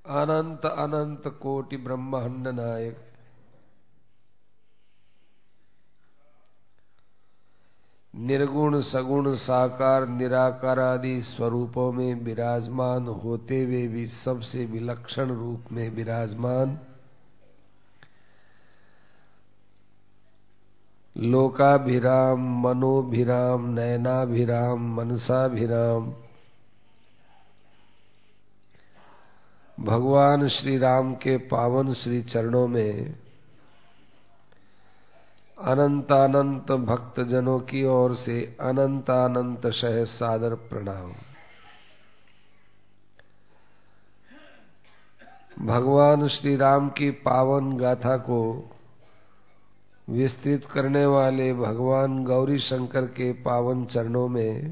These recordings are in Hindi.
अनंत अनंत कोटि ब्रह्मांड नायक निर्गुण सगुण साकार निराकार आदि स्वरूपों में विराजमान होते हुए भी सबसे विलक्षण रूप में विराजमान लोकाभिराम मनोभिराम नयनाभिराम मनसाभिराम भगवान श्री राम के पावन श्री चरणों में अनंतानंत भक्त जनों की ओर से अनंतानंत शह सादर प्रणाम। भगवान श्री राम की पावन गाथा को विस्तृत करने वाले भगवान गौरी शंकर के पावन चरणों में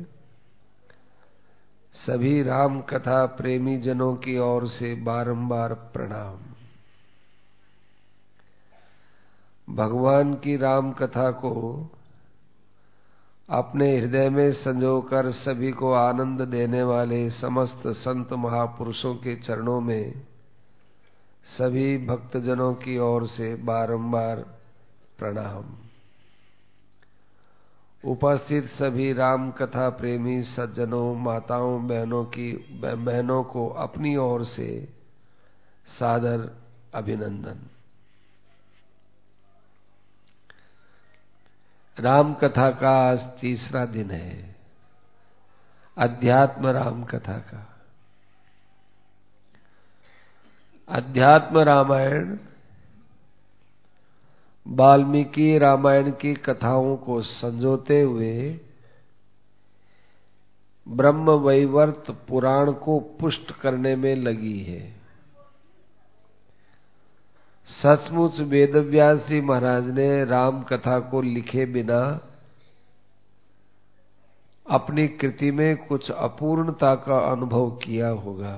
सभी राम कथा प्रेमी जनों की ओर से बारंबार प्रणाम। भगवान की राम कथा को अपने हृदय में संजोकर सभी को आनंद देने वाले समस्त संत महापुरुषों के चरणों में सभी भक्तजनों की ओर से बारंबार प्रणाम। उपस्थित सभी राम कथा प्रेमी सज्जनों माताओं बहनों को अपनी ओर से सादर अभिनंदन। राम कथा का आज तीसरा दिन है, अध्यात्म राम कथा का। अध्यात्म रामायण वाल्मीकि रामायण की कथाओं को संजोते हुए ब्रह्म वैवर्त पुराण को पुष्ट करने में लगी है। सचमुच वेदव्यास जी महाराज ने राम कथा को लिखे बिना अपनी कृति में कुछ अपूर्णता का अनुभव किया होगा।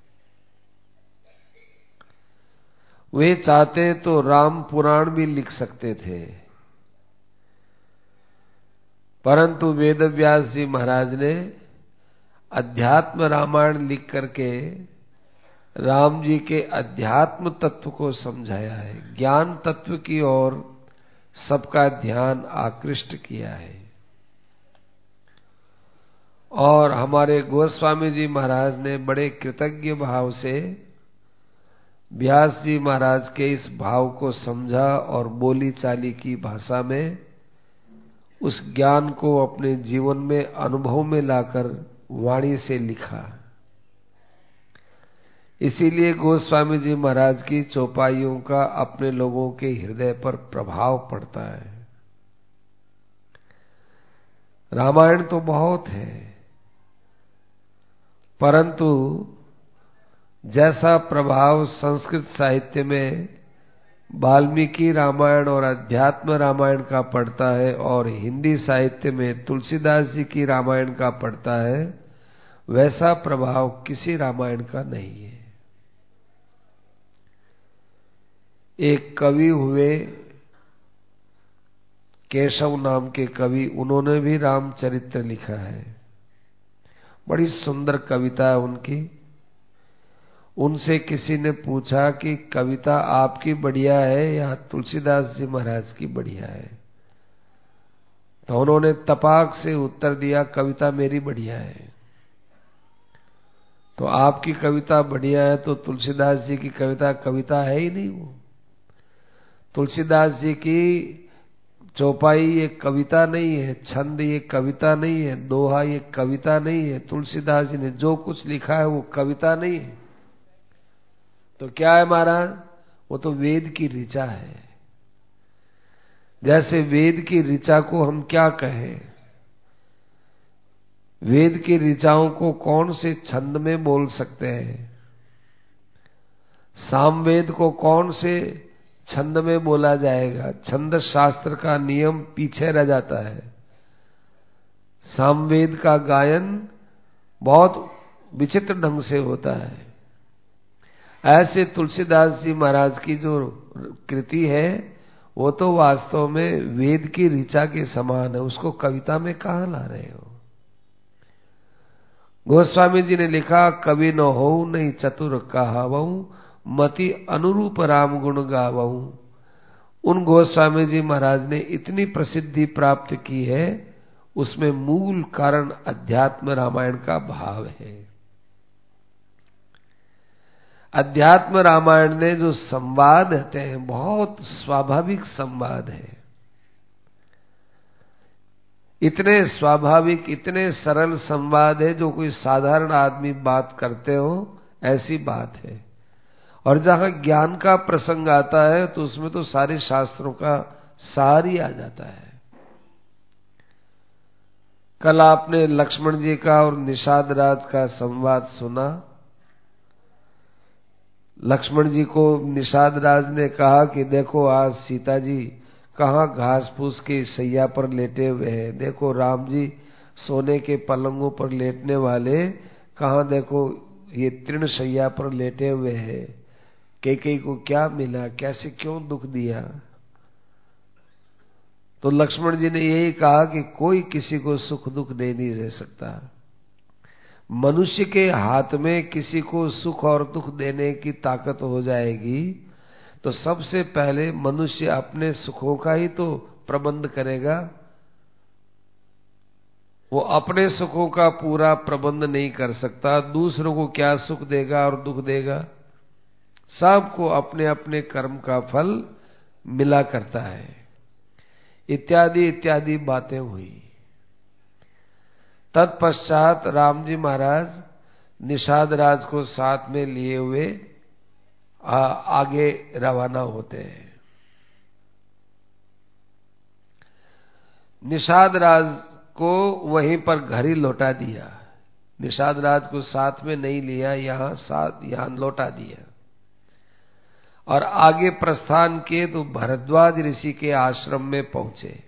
वे चाहते तो राम पुराण भी लिख सकते थे, परंतु वेदव्यास जी महाराज ने अध्यात्म रामायण लिख करके राम जी के अध्यात्म तत्व को समझाया है, ज्ञान तत्व की ओर सबका ध्यान आकृष्ट किया है। और हमारे गोस्वामी जी महाराज ने बड़े कृतज्ञ भाव से व्यास जी महाराज के इस भाव को समझा और बोली चाली की भाषा में उस ज्ञान को अपने जीवन में अनुभव में लाकर वाणी से लिखा। इसीलिए गोस्वामी जी महाराज की चौपाइयों का अपने लोगों के हृदय पर प्रभाव पड़ता है। रामायण तो बहुत है, परंतु जैसा प्रभाव संस्कृत साहित्य में वाल्मीकि रामायण और अध्यात्म रामायण का पड़ता है और हिंदी साहित्य में तुलसीदास जी की रामायण का पड़ता है, वैसा प्रभाव किसी रामायण का नहीं है। एक कवि हुए केशव नाम के कवि, उन्होंने भी रामचरित्र लिखा है। बड़ी सुंदर कविता है उनकी। उनसे किसी ने पूछा कि कविता आपकी बढ़िया है या तुलसीदास जी महाराज की बढ़िया है, तो उन्होंने तपाक से उत्तर दिया, कविता मेरी बढ़िया है। तो आपकी कविता बढ़िया है तो तुलसीदास जी की कविता है ही नहीं। वो तुलसीदास जी की चौपाई ये कविता नहीं है, छंद ये कविता नहीं है, दोहा ये कविता नहीं है। तुलसीदास जी ने जो कुछ लिखा है वो कविता नहीं है। तो क्या है महाराज? वो तो वेद की ऋचा है। जैसे वेद की ऋचा को हम क्या कहें? वेद की ऋचाओं को कौन से छंद में बोल सकते हैं? सामवेद को कौन से छंद में बोला जाएगा? छंद शास्त्र का नियम पीछे रह जाता है। सामवेद का गायन बहुत विचित्र ढंग से होता है। ऐसे तुलसीदास जी महाराज की जो कृति है वो तो वास्तव में वेद की ऋचा के समान है। उसको कविता में कहाँ ला रहे हो? गोस्वामी जी ने लिखा, कवि न हो नहीं चतुर कहावऊ, मति अनुरूप राम गुण गावऊ। उन गोस्वामी जी महाराज ने इतनी प्रसिद्धि प्राप्त की है, उसमें मूल कारण अध्यात्म रामायण का भाव है। अध्यात्म रामायण में जो संवाद होते हैं, बहुत स्वाभाविक संवाद है। इतने स्वाभाविक, इतने सरल संवाद है, जो कोई साधारण आदमी बात करते हो ऐसी बात है। और जहां ज्ञान का प्रसंग आता है तो उसमें तो सारे शास्त्रों का सार ही आ जाता है। कल आपने लक्ष्मण जी का और निषाद राज का संवाद सुना। लक्ष्मण जी को निषाद राज ने कहा कि देखो आज सीता जी कहाँ घास फूस की सैया पर लेटे हुए हैं, देखो राम जी सोने के पलंगों पर लेटने वाले कहाँ देखो ये तृण सैया पर लेटे हुए हैं। कैकेयी को क्या मिला, कैसे क्यों दुख दिया? तो लक्ष्मण जी ने यही कहा कि कोई किसी को सुख दुख नहीं दे सकता। मनुष्य के हाथ में किसी को सुख और दुख देने की ताकत हो जाएगी तो सबसे पहले मनुष्य अपने सुखों का ही तो प्रबंध करेगा। वो अपने सुखों का पूरा प्रबंध नहीं कर सकता, दूसरों को क्या सुख देगा और दुख देगा? सबको अपने अपने कर्म का फल मिला करता है। इत्यादि इत्यादि बातें हुई। तत्पश्चात राम जी महाराज निषाद राज को साथ में लिए हुए आगे रवाना होते हैं। निषाद राज को वहीं पर घर ही लौटा दिया। निषाद राज को साथ में नहीं लिया, यहां लौटा दिया और आगे प्रस्थान किए तो भरद्वाज ऋषि के आश्रम में पहुंचे।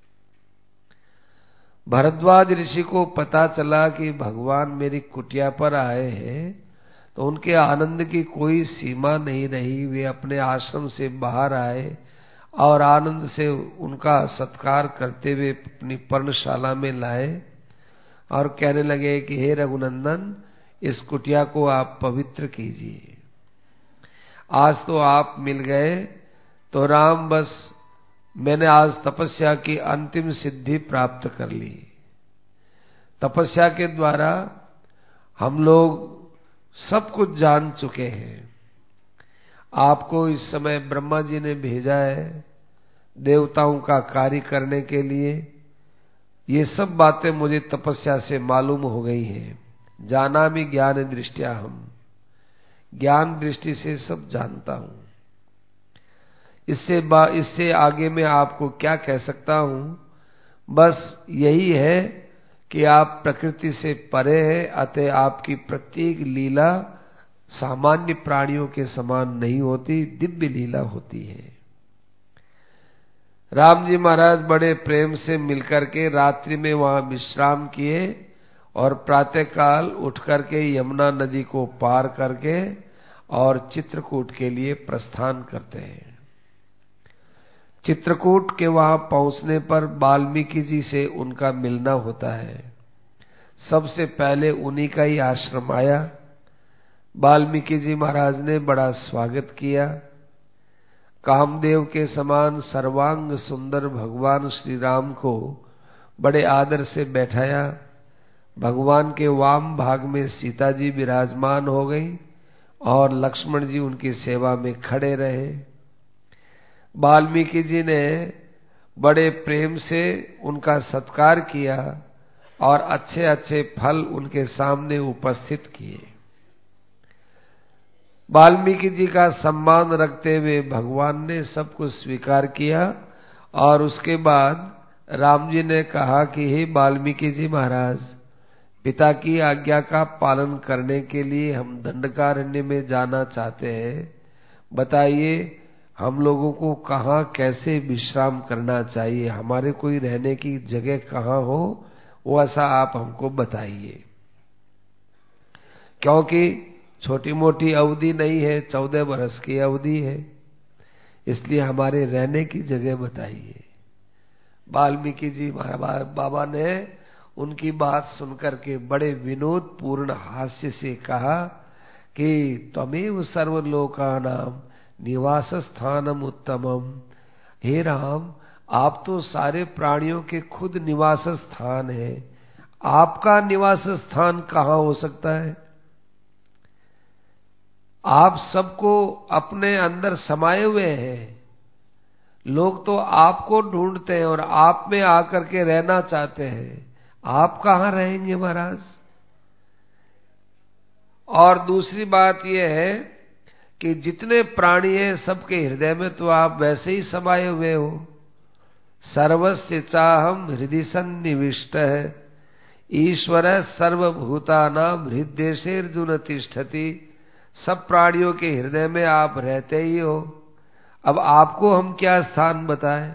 भरद्वाज ऋषि को पता चला कि भगवान मेरी कुटिया पर आए हैं, तो उनके आनंद की कोई सीमा नहीं रही। वे अपने आश्रम से बाहर आए और आनंद से उनका सत्कार करते हुए अपनी पर्णशाला में लाए और कहने लगे कि हे रघुनंदन, इस कुटिया को आप पवित्र कीजिए। आज तो आप मिल गए तो राम, बस मैंने आज तपस्या की अंतिम सिद्धि प्राप्त कर ली। तपस्या के द्वारा हम लोग सब कुछ जान चुके हैं। आपको इस समय ब्रह्मा जी ने भेजा है देवताओं का कार्य करने के लिए। ये सब बातें मुझे तपस्या से मालूम हो गई हैं। जानामि ज्ञान दृष्टया, हम ज्ञान दृष्टि से सब जानता हूं। इससे आगे मैं आपको क्या कह सकता हूं? बस यही है कि आप प्रकृति से परे हैं, अतः आपकी प्रत्येक लीला सामान्य प्राणियों के समान नहीं होती, दिव्य लीला होती है। राम जी महाराज बड़े प्रेम से मिलकर के रात्रि में वहां विश्राम किए और प्रातःकाल उठ करके यमुना नदी को पार करके और चित्रकूट के लिए प्रस्थान करते हैं। चित्रकूट के वहां पहुंचने पर वाल्मीकि जी से उनका मिलना होता है। सबसे पहले उन्हीं का ही आश्रम आया। वाल्मीकि जी महाराज ने बड़ा स्वागत किया। कामदेव के समान सर्वांग सुंदर भगवान श्री राम को बड़े आदर से बैठाया। भगवान के वाम भाग में सीता जी विराजमान हो गई और लक्ष्मण जी उनकी सेवा में खड़े रहे। वाल्मीकि जी ने बड़े प्रेम से उनका सत्कार किया और अच्छे अच्छे फल उनके सामने उपस्थित किए। वाल्मीकि जी का सम्मान रखते हुए भगवान ने सब कुछ स्वीकार किया और उसके बाद राम जी ने कहा कि हे वाल्मीकि जी महाराज, पिता की आज्ञा का पालन करने के लिए हम दंडकारण्य में जाना चाहते हैं। बताइए हम लोगों को कहाँ कैसे विश्राम करना चाहिए, हमारे कोई रहने की जगह कहाँ हो, वो ऐसा आप हमको बताइए। क्योंकि छोटी मोटी अवधि नहीं है, 14 वर्ष की अवधि है, इसलिए हमारे रहने की जगह बताइए। वाल्मीकि जी बाबा ने उनकी बात सुनकर के बड़े विनोद पूर्ण हास्य से कहा कि त्वमेव सर्वलोकानां निवास स्थानम उत्तमम। हे राम, आप तो सारे प्राणियों के खुद निवास स्थान है, आपका निवास स्थान कहाँ हो सकता है? आप सबको अपने अंदर समाये हुए हैं, लोग तो आपको ढूंढते हैं और आप में आकर के रहना चाहते हैं, आप कहाँ रहेंगे महाराज? और दूसरी बात यह है कि जितने प्राणी हैं सबके हृदय में तो आप वैसे ही समाये हुए हो। सर्वस्य चाहम हृदि सन्निविष्ट है, ईश्वर सर्वभूतानां हृदयेर्जुन तिष्ठति। सब प्राणियों के हृदय में आप रहते ही हो, अब आपको हम क्या स्थान बताएं?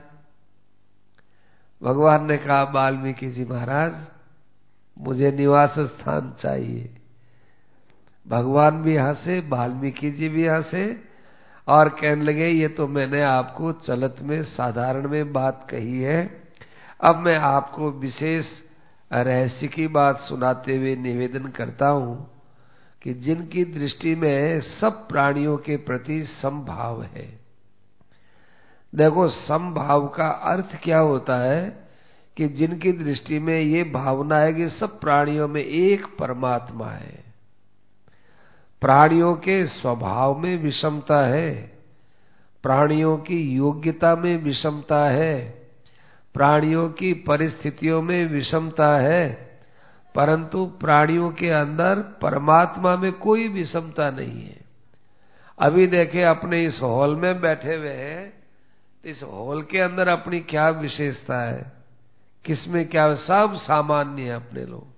भगवान ने कहा, वाल्मीकि जी महाराज, मुझे निवास स्थान चाहिए। भगवान भी हंसे, वाल्मीकि जी भी हंसे और कहने लगे, ये तो मैंने आपको चलत में साधारण में बात कही है, अब मैं आपको विशेष रहस्य की बात सुनाते हुए निवेदन करता हूं कि जिनकी दृष्टि में सब प्राणियों के प्रति समभाव है। देखो, समभाव का अर्थ क्या होता है कि जिनकी दृष्टि में ये भावना है कि सब प्राणियों में एक परमात्मा है। प्राणियों के स्वभाव में विषमता है, प्राणियों की योग्यता में विषमता है, प्राणियों की परिस्थितियों में विषमता है, परंतु प्राणियों के अंदर परमात्मा में कोई विषमता नहीं है। अभी देखे, अपने इस हॉल में बैठे हुए हैं, इस हॉल के अंदर अपनी क्या विशेषता है, किसमें क्या, सब सामान्य है। अपने लोग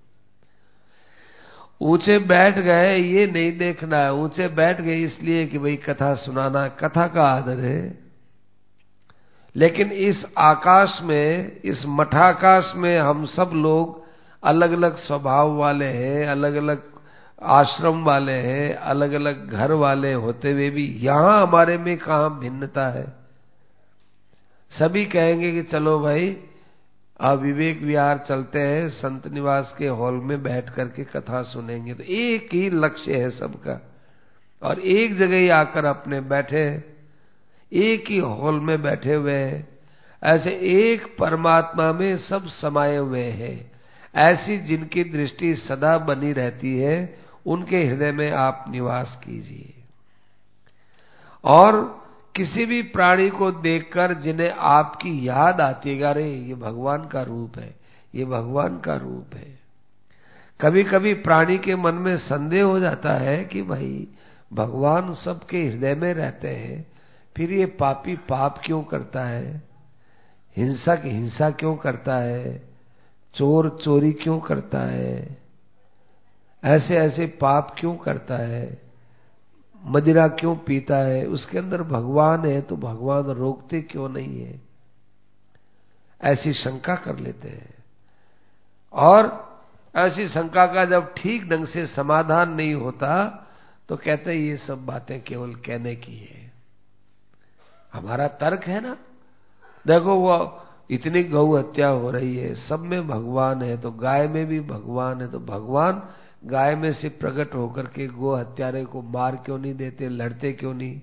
ऊंचे बैठ गए ये नहीं देखना है, ऊंचे बैठ गए इसलिए कि भाई कथा सुनाना, कथा का आदर है। लेकिन इस आकाश में, इस मठाकाश में हम सब लोग अलग अलग स्वभाव वाले हैं, अलग अलग आश्रम वाले हैं, अलग अलग घर वाले होते हुए भी यहां हमारे में कहां भिन्नता है? सभी कहेंगे कि चलो भाई विवेक विहार चलते हैं, संत निवास के हॉल में बैठ करके कथा सुनेंगे। तो एक ही लक्ष्य है सबका, और एक जगह ही आकर अपने बैठे, एक ही हॉल में बैठे हुए हैं। ऐसे एक परमात्मा में सब समाये हुए हैं। ऐसी जिनकी दृष्टि सदा बनी रहती है, उनके हृदय में आप निवास कीजिए। और किसी भी प्राणी को देखकर जिन्हें आपकी याद आती है, अरे ये भगवान का रूप है, ये भगवान का रूप है। कभी कभी प्राणी के मन में संदेह हो जाता है कि भाई भगवान सबके हृदय में रहते हैं, फिर ये पापी पाप क्यों करता है, हिंसक हिंसा क्यों करता है, चोर चोरी क्यों करता है, ऐसे ऐसे पाप क्यों करता है, मदिरा क्यों पीता है? उसके अंदर भगवान है तो भगवान रोकते क्यों नहीं है? ऐसी शंका कर लेते हैं। और ऐसी शंका का जब ठीक ढंग से समाधान नहीं होता तो कहते हैं ये सब बातें केवल कहने की है। हमारा तर्क है ना, देखो वो इतनी गौ हत्या हो रही है, सब में भगवान है, तो गाय में भी भगवान है, तो भगवान गाय में से प्रकट होकर के गो हत्यारे को मार क्यों नहीं देते, लड़ते क्यों नहीं?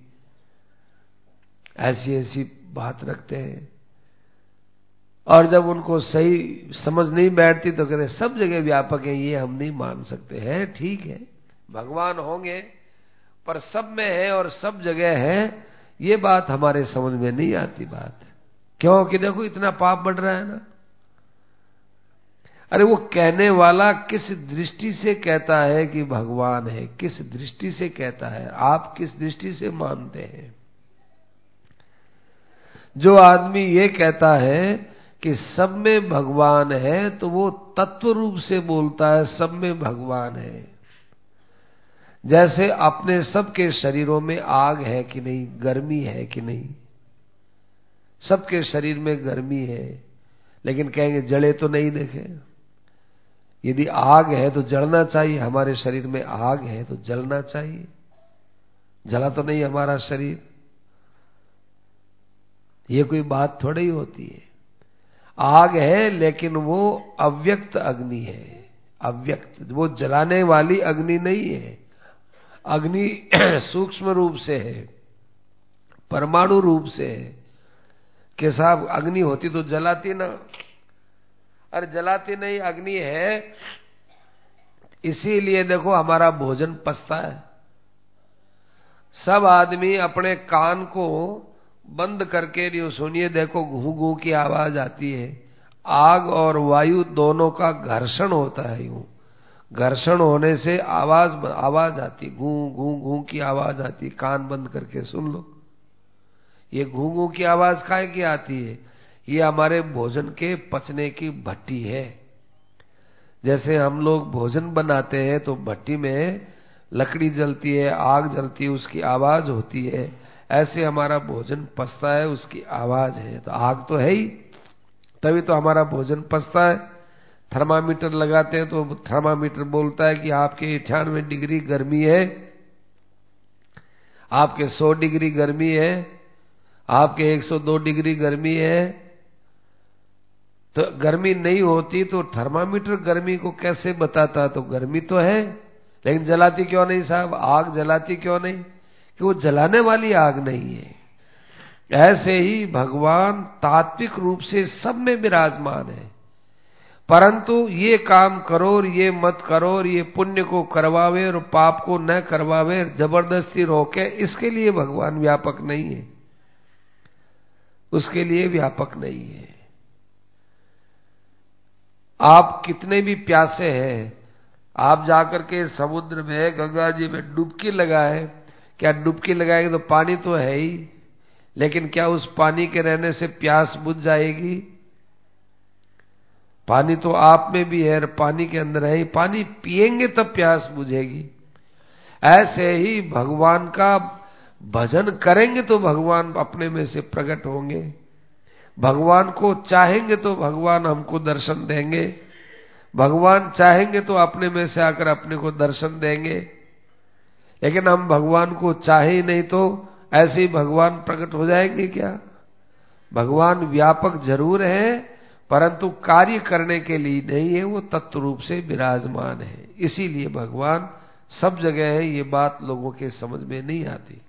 ऐसी ऐसी बात रखते हैं। और जब उनको सही समझ नहीं बैठती तो कहते सब जगह व्यापक है, ये हम नहीं मान सकते हैं। ठीक है, भगवान होंगे पर सब में है और सब जगह है, ये बात हमारे समझ में नहीं आती बात। क्योंकि देखो इतना पाप बढ़ रहा है ना। अरे वो कहने वाला किस दृष्टि से कहता है कि भगवान है, किस दृष्टि से कहता है, आप किस दृष्टि से मानते हैं? जो आदमी ये कहता है कि सब में भगवान है तो वो तत्व रूप से बोलता है सब में भगवान है। जैसे अपने सबके शरीरों में आग है कि नहीं, गर्मी है कि नहीं? सबके शरीर में गर्मी है, लेकिन कहेंगे जले तो नहीं देखे। यदि आग है तो जलना चाहिए, हमारे शरीर में आग है तो जलना चाहिए, जला तो नहीं हमारा शरीर। ये कोई बात थोड़ी ही होती है। आग है लेकिन वो अव्यक्त अग्नि है। अव्यक्त, वो जलाने वाली अग्नि नहीं है। अग्नि सूक्ष्म रूप से है, परमाणु रूप से है। कि साहब अग्नि होती तो जलाती ना, अरे जलाती नहीं, अग्नि है। इसीलिए देखो हमारा भोजन पचता है। सब आदमी अपने कान को बंद करके नहीं सुनिए, देखो घू घू की आवाज आती है। आग और वायु दोनों का घर्षण होता है। यूं घर्षण होने से आवाज आती, घू घू घू की आवाज आती। कान बंद करके सुन लो। ये घू घू की आवाज काहे की आती है? ये हमारे भोजन के पचने की भट्टी है। जैसे हम लोग भोजन बनाते हैं तो भट्टी में लकड़ी जलती है, आग जलती है, उसकी आवाज होती है। ऐसे हमारा भोजन पचता है, उसकी आवाज है। तो आग तो है ही, तभी तो हमारा भोजन पचता है। थर्मामीटर लगाते हैं तो थर्मामीटर बोलता है कि आपके 98 डिग्री गर्मी है, आपके 100 डिग्री गर्मी है, आपके 102 डिग्री गर्मी है। तो गर्मी नहीं होती तो थर्मामीटर गर्मी को कैसे बताता? तो गर्मी तो है, लेकिन जलाती क्यों नहीं साहब? आग जलाती क्यों नहीं? कि वो जलाने वाली आग नहीं है। ऐसे ही भगवान तात्विक रूप से सब में विराजमान है, परंतु ये काम करो और ये मत करो और ये पुण्य को करवावे और पाप को न करवावे, जबरदस्ती रोके, इसके लिए भगवान व्यापक नहीं है। उसके लिए व्यापक नहीं है। आप कितने भी प्यासे हैं, आप जाकर के समुद्र में, गंगा जी में डुबकी लगाए, क्या डुबकी लगाएंगे तो पानी तो है ही, लेकिन क्या उस पानी के रहने से प्यास बुझ जाएगी? पानी तो आप में भी है, पानी के अंदर है ही, पानी पिएंगे तब प्यास बुझेगी। ऐसे ही भगवान का भजन करेंगे तो भगवान अपने में से प्रकट होंगे। भगवान को चाहेंगे तो भगवान हमको दर्शन देंगे। भगवान चाहेंगे तो अपने में से आकर अपने को दर्शन देंगे। लेकिन हम भगवान को चाहे ही नहीं तो ऐसे ही भगवान प्रकट हो जाएंगे क्या? भगवान व्यापक जरूर है, परंतु कार्य करने के लिए नहीं है, वो तत्व रूप से विराजमान है। इसीलिए भगवान सब जगह है। ये बात लोगों के समझ में नहीं आती।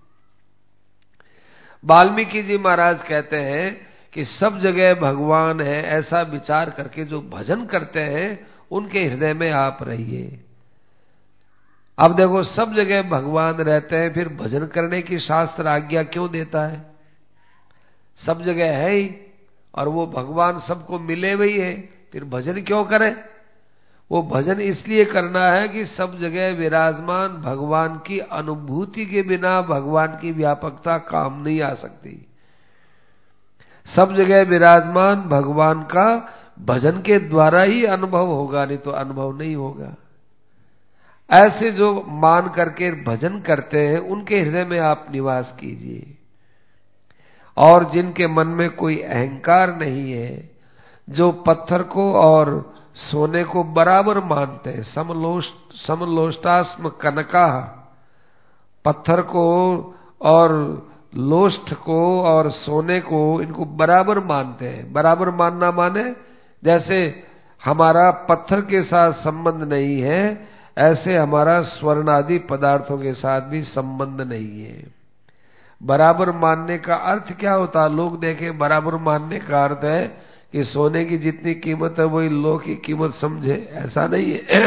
वाल्मीकि जी महाराज कहते हैं कि सब जगह भगवान है, ऐसा विचार करके जो भजन करते हैं उनके हृदय में आप रहिए। अब देखो सब जगह भगवान रहते हैं, फिर भजन करने की शास्त्र आज्ञा क्यों देता है? सब जगह है ही और वो भगवान सबको मिले हुए है, फिर भजन क्यों करें? वो भजन इसलिए करना है कि सब जगह विराजमान भगवान की अनुभूति के बिना भगवान की व्यापकता काम नहीं आ सकती। सब जगह विराजमान भगवान का भजन के द्वारा ही अनुभव होगा, नहीं तो अनुभव नहीं होगा। ऐसे जो मान करके भजन करते हैं उनके हृदय में आप निवास कीजिए। और जिनके मन में कोई अहंकार नहीं है, जो पत्थर को और सोने को बराबर मानते हैं, समलोष्टास्म कनका, पत्थर को और लोष्ठ को और सोने को इनको बराबर मानते हैं। बराबर मानना माने जैसे हमारा पत्थर के साथ संबंध नहीं है, ऐसे हमारा स्वर्ण आदि पदार्थों के साथ भी संबंध नहीं है। बराबर मानने का अर्थ क्या होता? लोग देखें, बराबर मानने का अर्थ है कि सोने की जितनी कीमत है वही लोह की कीमत समझे, ऐसा नहीं है।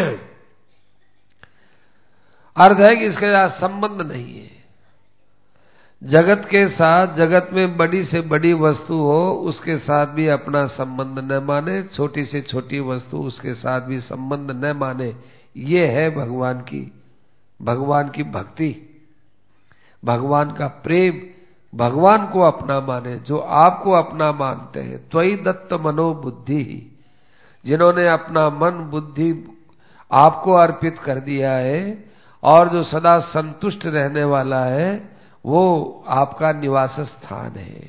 अर्थ है कि इसके साथ संबंध नहीं है। जगत के साथ, जगत में बड़ी से बड़ी वस्तु हो उसके साथ भी अपना संबंध न माने, छोटी से छोटी वस्तु उसके साथ भी संबंध न माने। ये है भगवान की भक्ति, भगवान का प्रेम। भगवान को अपना माने, जो आपको अपना मानते हैं। त्वयि दत्त मनोबुद्धि, जिन्होंने अपना मन बुद्धि आपको अर्पित कर दिया है और जो सदा संतुष्ट रहने वाला है, वो आपका निवास स्थान है।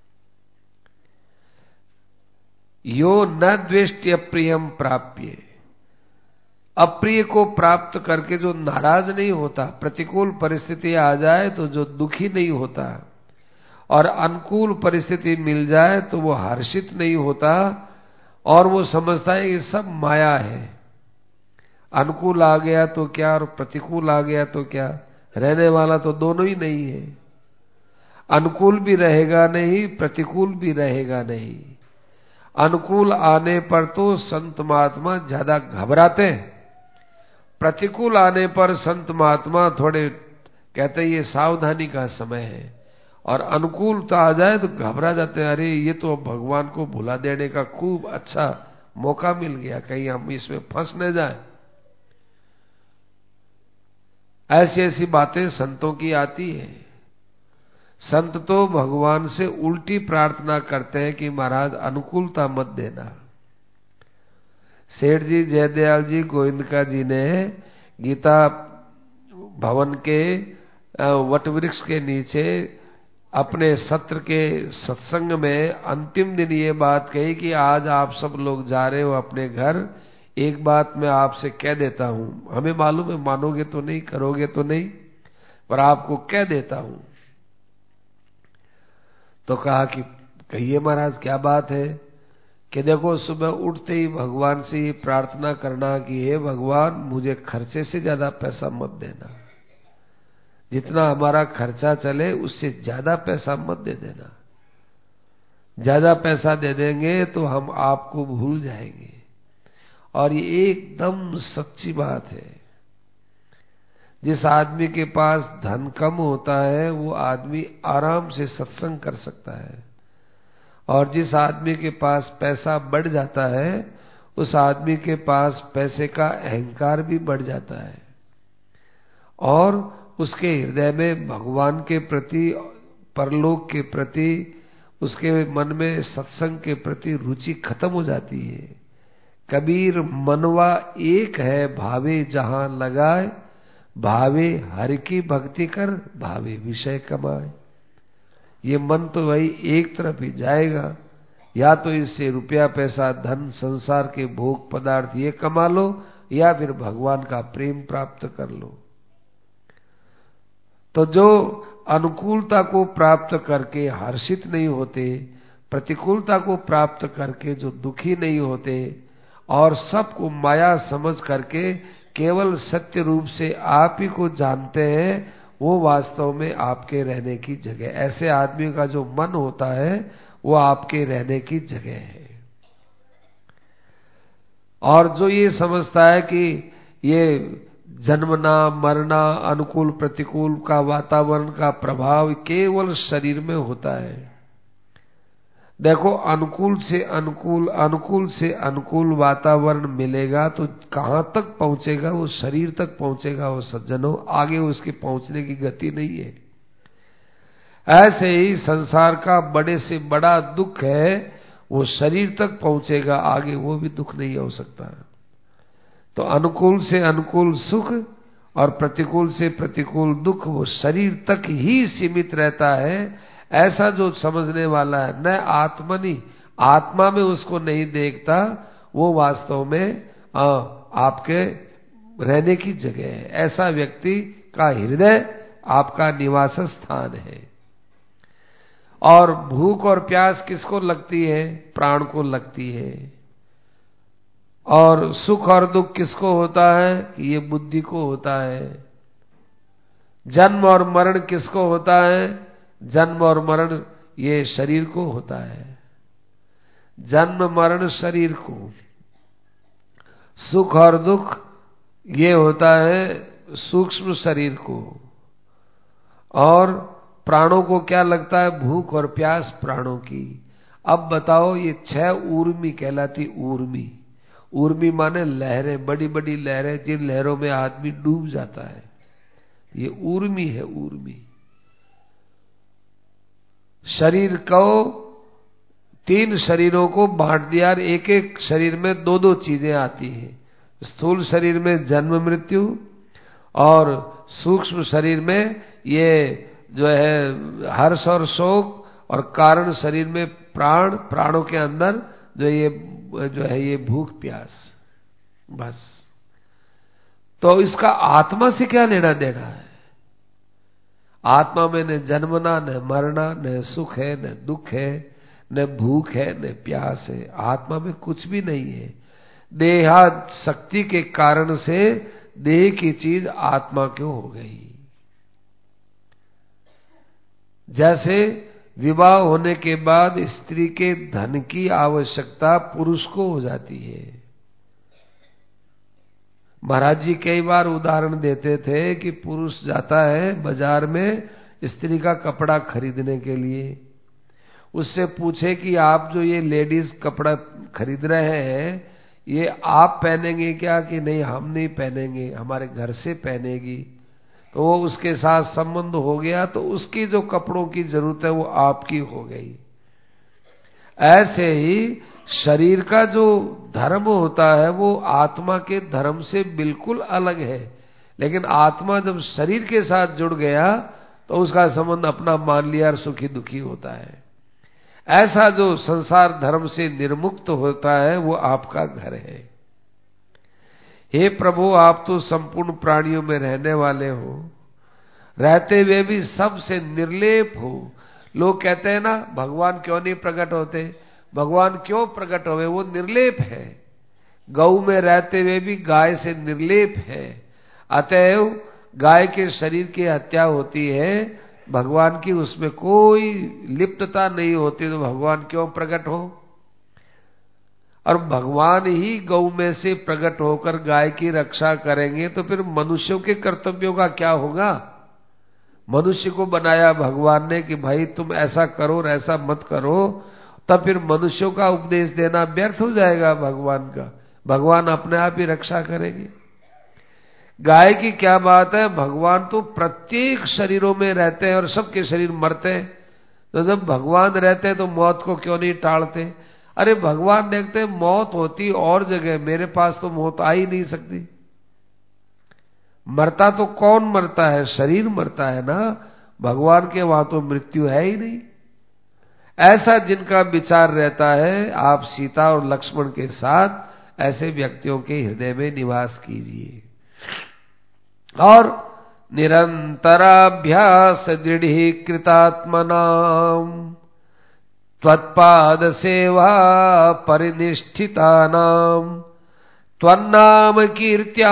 यो न द्वेष्ट्य प्रियम प्राप्य, अप्रिय को प्राप्त करके जो नाराज नहीं होता, प्रतिकूल परिस्थिति आ जाए तो जो दुखी नहीं होता, और अनुकूल परिस्थिति मिल जाए तो वो हर्षित नहीं होता, और वो समझता है कि सब माया है, अनुकूल आ गया तो क्या और प्रतिकूल आ गया तो क्या, रहने वाला तो दोनों ही नहीं है। अनुकूल भी रहेगा नहीं, प्रतिकूल भी रहेगा नहीं। अनुकूल आने पर तो संत महात्मा ज्यादा घबराते हैं, प्रतिकूल आने पर संत महात्मा थोड़े कहते हैं ये सावधानी का समय है, और अनुकूलता आ जाए तो घबरा जाते हैं, अरे ये तो भगवान को भुला देने का खूब अच्छा मौका मिल गया, कहीं हम इसमें फंस न जाए। ऐसी ऐसी बातें संतों की आती है। संत तो भगवान से उल्टी प्रार्थना करते हैं कि महाराज अनुकूलता मत देना। सेठ जी जयदयाल जी गोविंदका जी ने गीता भवन के वट वृक्ष के नीचे अपने सत्र के सत्संग में अंतिम दिन ये बात कही कि आज आप सब लोग जा रहे हो अपने घर, एक बात मैं आपसे कह देता हूं, हमें मालूम है मानोगे तो नहीं, करोगे तो नहीं, पर आपको कह देता हूं। तो कहा कि कहिए महाराज क्या बात है? कि देखो सुबह उठते ही भगवान से ये प्रार्थना करना कि हे भगवान मुझे खर्चे से ज्यादा पैसा मत देना, जितना हमारा खर्चा चले उससे ज्यादा पैसा मत दे देना, ज्यादा पैसा दे देंगे तो हम आपको भूल जाएंगे। और ये एकदम सच्ची बात है। जिस आदमी के पास धन कम होता है वो आदमी आराम से सत्संग कर सकता है, और जिस आदमी के पास पैसा बढ़ जाता है उस आदमी के पास पैसे का अहंकार भी बढ़ जाता है, और उसके हृदय में भगवान के प्रति, परलोक के प्रति, उसके मन में सत्संग के प्रति रुचि खत्म हो जाती है। कबीर मनवा एक है भावे जहां लगाए, भावे हरि की भक्ति कर भावे विषय कमाए। ये मन तो वही एक तरफ ही जाएगा, या तो इससे रुपया पैसा धन संसार के भोग पदार्थ ये कमा लो, या फिर भगवान का प्रेम प्राप्त कर लो। तो जो अनुकूलता को प्राप्त करके हर्षित नहीं होते, प्रतिकूलता को प्राप्त करके जो दुखी नहीं होते, और सबको माया समझ करके केवल सत्य रूप से आप ही को जानते हैं, वो वास्तव में आपके रहने की जगह, ऐसे आदमी का जो मन होता है वो आपके रहने की जगह है। और जो ये समझता है कि ये जन्मना मरना अनुकूल प्रतिकूल का वातावरण का प्रभाव केवल शरीर में होता है। देखो अनुकूल से अनुकूल वातावरण मिलेगा तो कहां तक पहुंचेगा? वो शरीर तक पहुंचेगा। वो सज्जनों, आगे उसके पहुंचने की गति नहीं है। ऐसे ही संसार का बड़े से बड़ा दुख है, वो शरीर तक पहुंचेगा, आगे वो भी दुख नहीं हो सकता। तो अनुकूल से अनुकूल सुख और प्रतिकूल से प्रतिकूल दुख वो शरीर तक ही सीमित रहता है। ऐसा जो समझने वाला है, न आत्मनि, आत्मा में उसको नहीं देखता, वो वास्तव में आपके रहने की जगह है। ऐसा व्यक्ति का हृदय आपका निवास स्थान है। और भूख और प्यास किसको लगती है? प्राण को लगती है। और सुख और दुख किसको होता है? ये बुद्धि को होता है। जन्म और मरण किसको होता है? जन्म और मरण ये शरीर को होता है। जन्म मरण शरीर को। सुख और दुख ये होता है सूक्ष्म शरीर को। और प्राणों को क्या लगता है? भूख और प्यास प्राणों की। अब बताओ, ये 6 ऊर्मी कहलाती। ऊर्मी, ऊर्मी माने लहरें, बड़ी बड़ी लहरें, जिन लहरों में आदमी डूब जाता है, ये ऊर्मी है। ऊर्मी शरीर को 3 शरीरों को बांट दिया, और एक एक शरीर में 2-2 चीजें आती हैं। स्थूल शरीर में जन्म मृत्यु, और सूक्ष्म शरीर में ये जो है हर्ष और शोक, और कारण शरीर में प्राण, प्राणों के अंदर जो है ये भूख प्यास। बस। तो इसका आत्मा से क्या लेना देना है? आत्मा में न जन्मना, न मरना, न सुख है, न दुख है, न भूख है न प्यास है, आत्मा में कुछ भी नहीं है। देहा शक्ति के कारण से देह की चीज आत्मा क्यों हो गई? जैसे विवाह होने के बाद स्त्री के धन की आवश्यकता पुरुष को हो जाती है। महाराज जी कई बार उदाहरण देते थे कि पुरुष जाता है बाजार में स्त्री का कपड़ा खरीदने के लिए, उससे पूछे कि आप जो ये लेडीज कपड़ा खरीद रहे हैं ये आप पहनेंगे क्या? कि नहीं हम नहीं पहनेंगे, हमारे घर से पहनेगी। तो वो उसके साथ संबंध हो गया, तो उसकी जो कपड़ों की जरूरत है वो आपकी हो गई। ऐसे ही शरीर का जो धर्म होता है वो आत्मा के धर्म से बिल्कुल अलग है, लेकिन आत्मा जब शरीर के साथ जुड़ गया तो उसका संबंध अपना मान लिया और सुखी दुखी होता है। ऐसा जो संसार धर्म से निर्मुक्त होता है वो आपका घर है। हे प्रभु, आप तो संपूर्ण प्राणियों में रहने वाले हो, रहते हुए भी सबसे निर्लेप हो। लोग कहते हैं ना भगवान क्यों नहीं प्रकट होते? भगवान क्यों प्रकट हुए? वो निर्लेप है। गौ में रहते हुए भी गाय से निर्लेप है। अतएव गाय के शरीर की हत्या होती है, भगवान की उसमें कोई लिप्तता नहीं होती, तो भगवान क्यों प्रकट हो? और भगवान ही गौ में से प्रकट होकर गाय की रक्षा करेंगे तो फिर मनुष्यों के कर्तव्यों का क्या होगा? मनुष्य को बनाया भगवान ने कि भाई तुम ऐसा करो और ऐसा मत करो, तब फिर मनुष्यों का उपदेश देना व्यर्थ हो जाएगा भगवान का। भगवान अपने आप ही रक्षा करेंगे। गाय की क्या बात है, भगवान तो प्रत्येक शरीरों में रहते हैं और सबके शरीर मरते हैं, तो जब भगवान रहते हैं तो मौत को क्यों नहीं टालते? अरे भगवान देखते मौत होती और जगह, मेरे पास तो मौत आ ही नहीं सकती। मरता तो कौन मरता है? शरीर मरता है ना, भगवान के वहां तो मृत्यु है ही नहीं। ऐसा जिनका विचार रहता है, आप सीता और लक्ष्मण के साथ ऐसे व्यक्तियों के हृदय में निवास कीजिए और निरंतराभ्यास दृढ़ीकृतात्मनाम त्वत्पाद सेवा परिनिष्ठितानाम त्वन्नाम कीर्त्या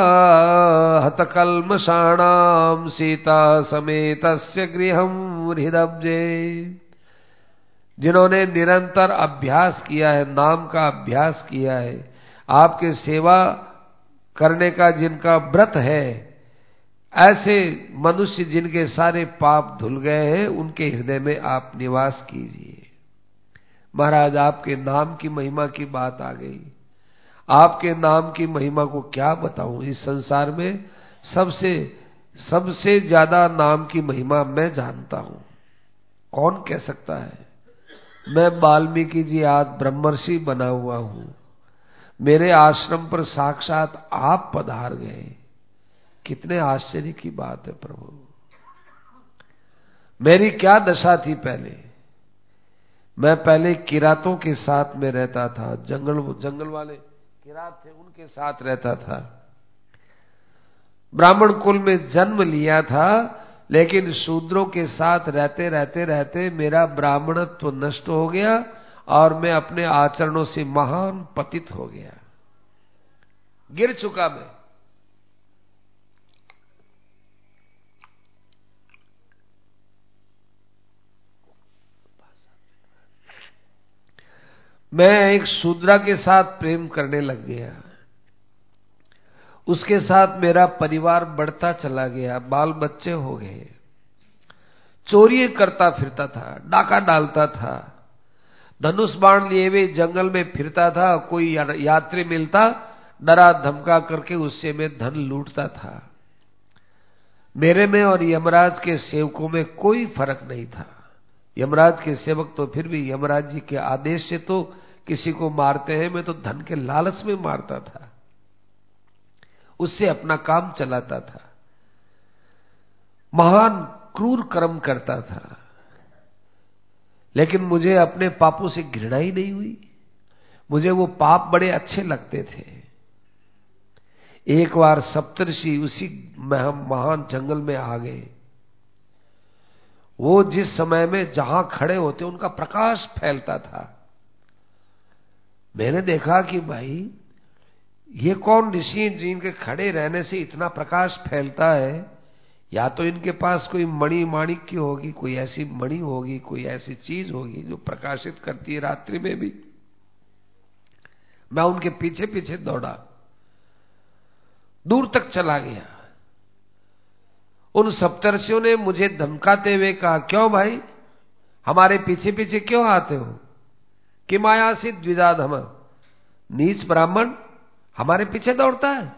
हतकल्मषाणाम सीता समेतस्य गृहं हृदब्जे। जिन्होंने निरंतर अभ्यास किया है, नाम का अभ्यास किया है, आपके सेवा करने का जिनका व्रत है, ऐसे मनुष्य जिनके सारे पाप धुल गए हैं, उनके हृदय में आप निवास कीजिए। महाराज आपके नाम की महिमा की बात आ गई। आपके नाम की महिमा को क्या बताऊं? इस संसार में सबसे ज्यादा नाम की महिमा मैं जानता हूं। कौन कह सकता है? मैं वाल्मीकि जी आज ब्रह्मर्षि बना हुआ हूं, मेरे आश्रम पर साक्षात आप पधार गए। कितने आश्चर्य की बात है प्रभु। मेरी क्या दशा थी पहले? मैं पहले किरातों के साथ में रहता था, जंगल वाले किरात थे उनके साथ रहता था। ब्राह्मण कुल में जन्म लिया था, लेकिन शूद्रों के साथ रहते मेरा ब्राह्मणत्व नष्ट हो गया और मैं अपने आचरणों से महान पतित हो गया, गिर चुका मैं एक शूद्रा के साथ प्रेम करने लग गया। उसके साथ मेरा परिवार बढ़ता चला गया, बाल बच्चे हो गए। चोरी करता फिरता था, डाका डालता था, धनुष बाण लिए हुए जंगल में फिरता था। कोई यात्री मिलता, डरा धमका करके उससे मैं धन लूटता था। मेरे में और यमराज के सेवकों में कोई फर्क नहीं था। यमराज के सेवक तो फिर भी यमराज जी के आदेश से तो किसी को मारते हैं, मैं तो धन के लालच में मारता था, उससे अपना काम चलाता था, महान क्रूर कर्म करता था। लेकिन मुझे अपने पापों से घृणा ही नहीं हुई, मुझे वो पाप बड़े अच्छे लगते थे। एक बार सप्तर्षि उसी महान जंगल में आ गए। वो जिस समय में जहां खड़े होते उनका प्रकाश फैलता था। मैंने देखा कि भाई ये कौन ऋषि जिनके खड़े रहने से इतना प्रकाश फैलता है, या तो इनके पास कोई मणि माणिक्य होगी, कोई ऐसी मणि होगी, कोई ऐसी चीज होगी जो प्रकाशित करती है रात्रि में भी। मैं उनके पीछे पीछे दौड़ा, दूर तक चला गया। उन सप्तर्षियों ने मुझे धमकाते हुए कहा, क्यों भाई हमारे पीछे पीछे क्यों आते हो? कि माया से द्विजाद हम, नीच ब्राह्मण हमारे पीछे दौड़ता है?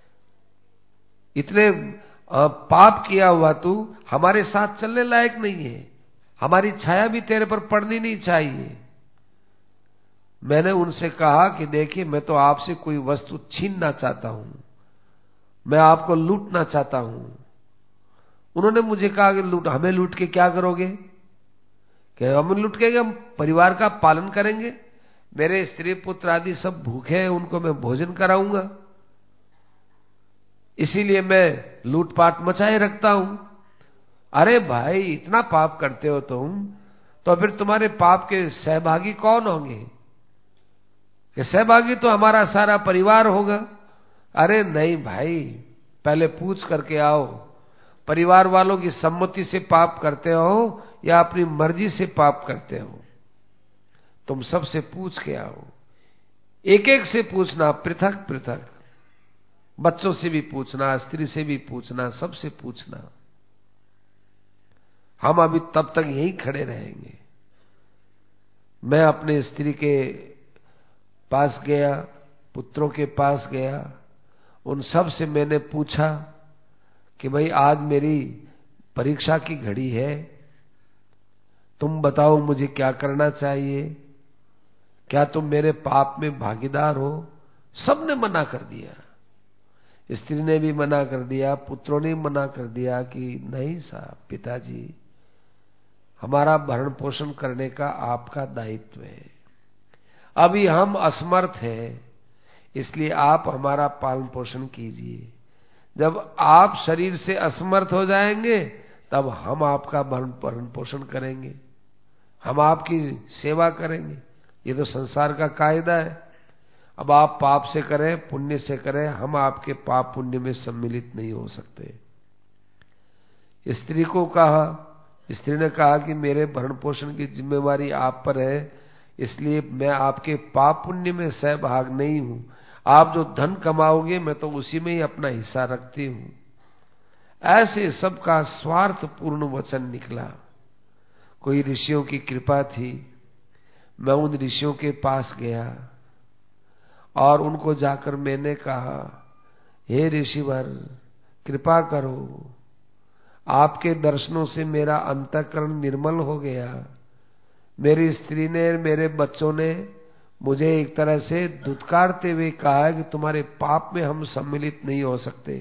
इतने पाप किया हुआ तू हमारे साथ चलने लायक नहीं है, हमारी छाया भी तेरे पर पड़नी नहीं चाहिए। मैंने उनसे कहा कि देखिए, मैं तो आपसे कोई वस्तु छीनना चाहता हूं, मैं आपको लूटना चाहता हूं। उन्होंने मुझे कहा कि हमें लूट के क्या करोगे? कि हम लूट के हम परिवार का पालन करेंगे, मेरे स्त्री पुत्र आदि सब भूखे हैं, उनको मैं भोजन कराऊंगा, इसीलिए मैं लूटपाट मचाए रखता हूं। अरे भाई, इतना पाप करते हो तुम, तो फिर तुम्हारे पाप के सहभागी कौन होंगे? कि सहभागी तो हमारा सारा परिवार होगा। अरे नहीं भाई, पहले पूछ करके आओ, परिवार वालों की सम्मति से पाप करते हो या अपनी मर्जी से पाप करते हो? तुम सबसे पूछ के आओ, एक एक से पूछना, पृथक पृथक, बच्चों से भी पूछना, स्त्री से भी पूछना, सबसे पूछना। हम अभी तब तक यहीं खड़े रहेंगे। मैं अपने स्त्री के पास गया, पुत्रों के पास गया, उन सब से मैंने पूछा कि भाई आज मेरी परीक्षा की घड़ी है, तुम बताओ मुझे क्या करना चाहिए, क्या तुम मेरे पाप में भागीदार हो? सबने मना कर दिया, स्त्री ने भी मना कर दिया, पुत्रों ने मना कर दिया कि नहीं साहब, पिताजी हमारा भरण पोषण करने का आपका दायित्व है, अभी हम असमर्थ हैं, इसलिए आप हमारा पालन पोषण कीजिए। जब आप शरीर से असमर्थ हो जाएंगे तब हम आपका भरण पोषण करेंगे, हम आपकी सेवा करेंगे। ये तो संसार का कायदा है। अब आप पाप से करें पुण्य से करें, हम आपके पाप पुण्य में सम्मिलित नहीं हो सकते। स्त्री को कहा, स्त्री ने कहा कि मेरे भरण पोषण की जिम्मेवारी आप पर है, इसलिए मैं आपके पाप पुण्य में सहभाग नहीं हूं। आप जो धन कमाओगे मैं तो उसी में ही अपना हिस्सा रखती हूं। ऐसे सबका स्वार्थपूर्ण वचन निकला। कोई ऋषियों की कृपा थी, मैं उन ऋषियों के पास गया और उनको जाकर मैंने कहा, हे ऋषिवर कृपा करो, आपके दर्शनों से मेरा अंतःकरण निर्मल हो गया। मेरी स्त्री ने, मेरे बच्चों ने मुझे एक तरह से धुतकारते हुए कहा है कि तुम्हारे पाप में हम सम्मिलित नहीं हो सकते,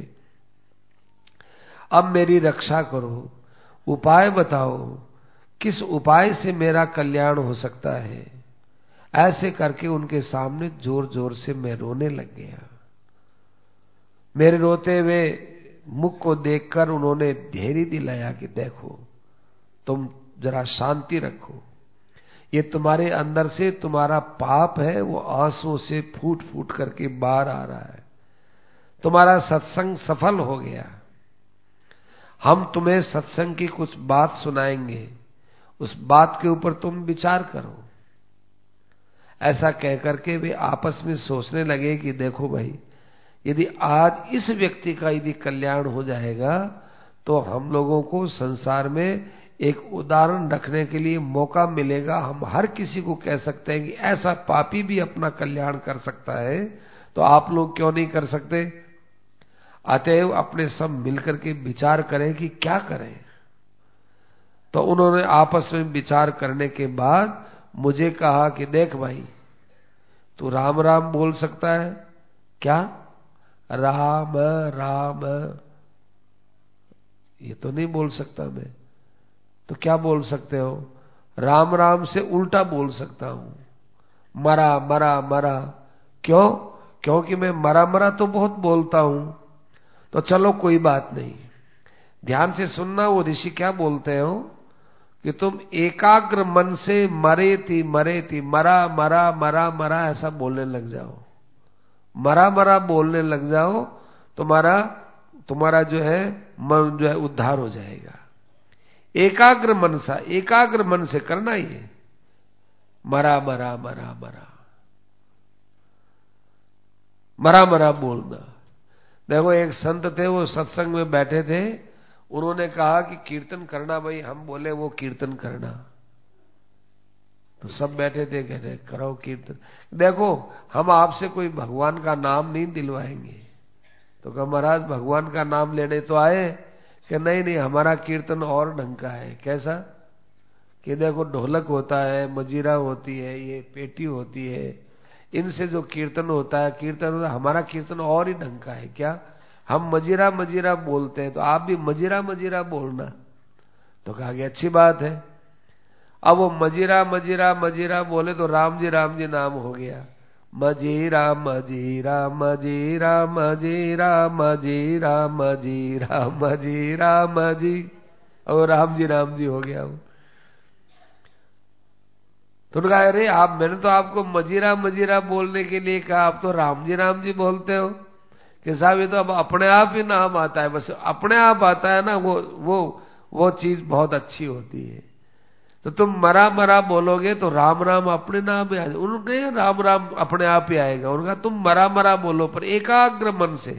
अब मेरी रक्षा करो, उपाय बताओ, किस उपाय से मेरा कल्याण हो सकता है? ऐसे करके उनके सामने जोर जोर से मैं रोने लग गया। मेरे रोते हुए मुख को देखकर उन्होंने धैर्य दिलाया कि देखो, तुम जरा शांति रखो, ये तुम्हारे अंदर से तुम्हारा पाप है, वो आंसुओं से फूट फूट करके बाहर आ रहा है। तुम्हारा सत्संग सफल हो गया, हम तुम्हें सत्संग की कुछ बात सुनाएंगे, उस बात के ऊपर तुम विचार करो। ऐसा कहकर के वे आपस में सोचने लगे कि देखो भाई, यदि आज इस व्यक्ति का यदि कल्याण हो जाएगा तो हम लोगों को संसार में एक उदाहरण रखने के लिए मौका मिलेगा। हम हर किसी को कह सकते हैं कि ऐसा पापी भी अपना कल्याण कर सकता है, तो आप लोग क्यों नहीं कर सकते? अतएव अपने सब मिलकर के विचार करें कि क्या करें। तो उन्होंने आपस में विचार करने के बाद मुझे कहा कि देख भाई, तू राम राम बोल सकता है क्या? राम राम ये तो नहीं बोल सकता मैं। तो क्या बोल सकते हो? राम राम से उल्टा बोल सकता हूं, मरा मरा मरा। क्यों? क्योंकि मैं मरा मरा तो बहुत बोलता हूं। तो चलो कोई बात नहीं, ध्यान से सुनना वो ऋषि क्या बोलते हो। कि तुम एकाग्र मन से मरे थी मरा मरा मरा मरा ऐसा बोलने लग जाओ। मरा मरा बोलने लग जाओ, तुम्हारा जो है मन जो है उद्धार हो जाएगा। एकाग्र मन से करना ही है। मरा मरा मरा मरा मरा मरा बोलना। देखो एक संत थे, वो सत्संग में बैठे थे, उन्होंने कहा कि कीर्तन करना भाई। हम बोले वो कीर्तन करना, तो सब बैठे थे, कहते करो कीर्तन। देखो हम आपसे कोई भगवान का नाम नहीं दिलवाएंगे। तो कहा महाराज भगवान का नाम लेने तो आए कि नहीं हमारा कीर्तन और ढंग का है। कैसा? कि देखो ढोलक होता है, मजीरा होती है, ये पेटी होती है, इनसे जो कीर्तन होता है, हमारा कीर्तन और ही ढंग का है। क्या? हम मजीरा मजीरा बोलते हैं, तो आप भी मजीरा मजीरा बोलना। तो कहा कि अच्छी बात है। अब वो मजीरा मजीरा मजीरा बोले तो राम जी नाम हो गया। मजीरा मजीरा मजीरा मजीरा मजीरा मजीरा मजीरा मजी, और राम जी हो गया वो। तो उन्होंने कहा अरे मैंने तो आपको मजीरा मजीरा बोलने के लिए कहा, आप तो राम जी बोलते हो। कि साहब ये तो अब अपने आप ही नाम आता है, बस अपने आप आता है ना, वो चीज बहुत अच्छी होती है। तो तुम मरा मरा बोलोगे तो राम राम अपने नाम में आ जाए। उनके राम राम अपने आप ही आएगा। उनका तुम मरा मरा बोलो, पर एकाग्र मन से।